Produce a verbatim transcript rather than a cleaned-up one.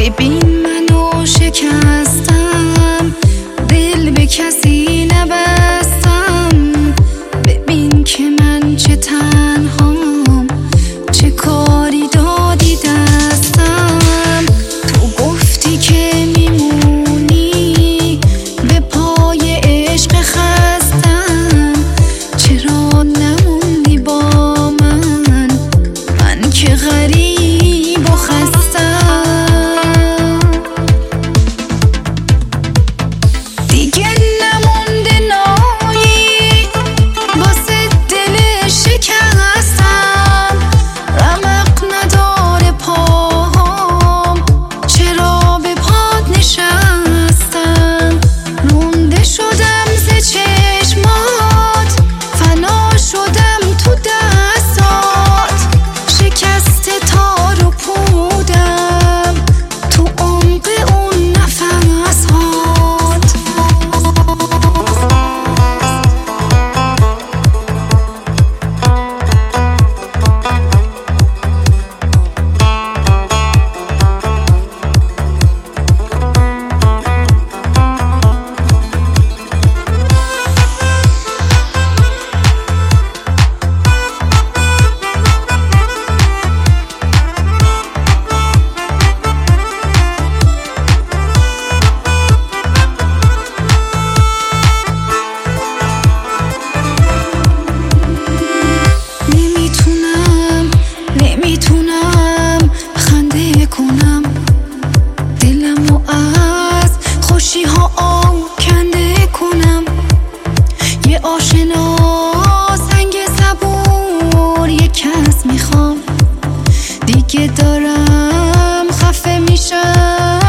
ببین منو شکستم، دل به کسی نبستم. ببین که من چه تنهام، چه کاری دادی دستم. تو گفتی که میمونی به پای عشق خستم، چرا نموندی با من، من که غریب و خستم. دیگه نمونده نایی واسه دل شکستم، رمق نداره پاهام، چرا به پات نشستم. رونده شدم ز چشمات، فنا شدم تو دستات، شکست تار و پودم تو عمق اون نفسات. نمیتونم خنده کنم، دلمو از خوشی ها آکنده کنم. یه آشنا سنگ صبور، یه کس میخوام، دیگه دارم خفه میشم.